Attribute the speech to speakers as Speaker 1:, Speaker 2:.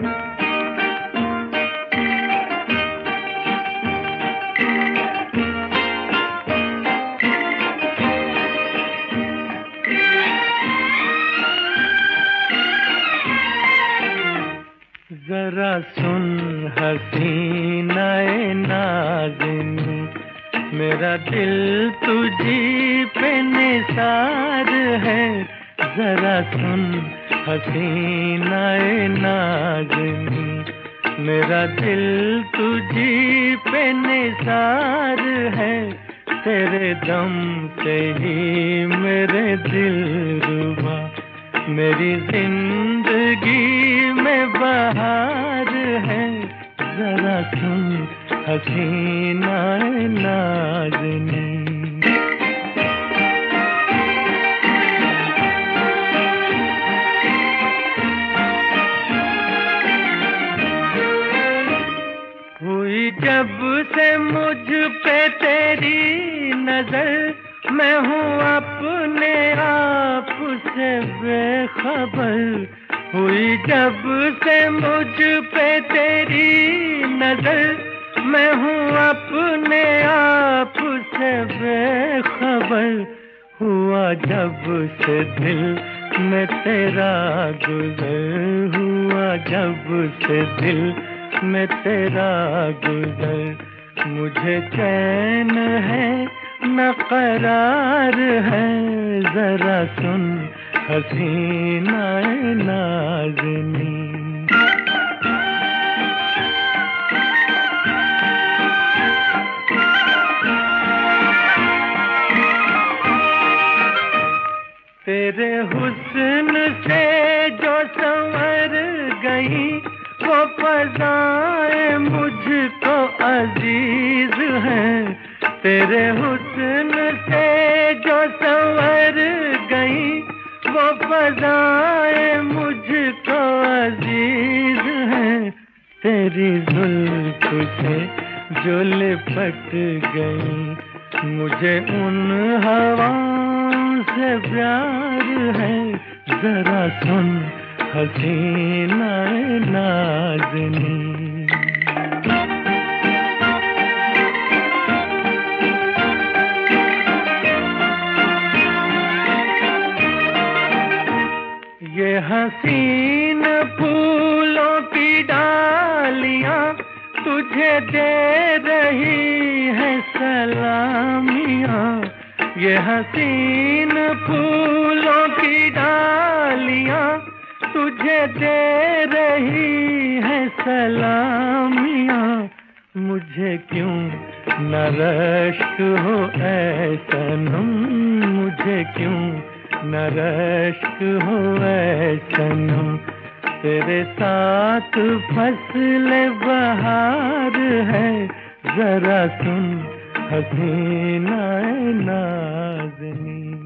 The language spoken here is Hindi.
Speaker 1: जरा सुन हसीनाए नाज़िनी, मेरा दिल तुझी पे निसार है। जरा सुन हसीनाए नाज़िनी, मेरा दिल तुझी पे निसार है। तेरे दम से ही मेरे दिल रुबा, मेरी जिंदगी में बहार है। जरा सुन हसीना नाज़िनी। हुई जब से मुझ पे तेरी नजर, मैं हूँ अपने आप से बेखबर। हुई जब से मुझ पे तेरी नजर, मैं हूँ अपने आप से बेखबर। हुआ जब से दिल में तेरा गुजर, हुआ जब से दिल में तेरा गुजर। मुझे चैन है न करार है। जरा सुन हसीना नाज़िनी। तेरे हुस्न से जो संवर गई, वो फ़ज़ाएं मुझको अजीज हैं। तेरे हुस्न से जो संवर गई, वो फ़ज़ाएं मुझको अजीज हैं। तेरी जुल्फ़ से जो लिपट गई, मुझे उन हवाओं से प्यार है। जरा सुन हसीना नाज़िनी। ये हसीन फूलों की डालियां तुझे दे रही है सलामियां। ये हसीन फूलों की डालियां तुझे दे रही है सलामियां। मुझे क्यों न रश्क हो ऐ सनम, मुझे क्यों न रश्क हो ऐ सनम। तेरे साथ फसल बहार है। जरा सुन हसीना नाज़िनी।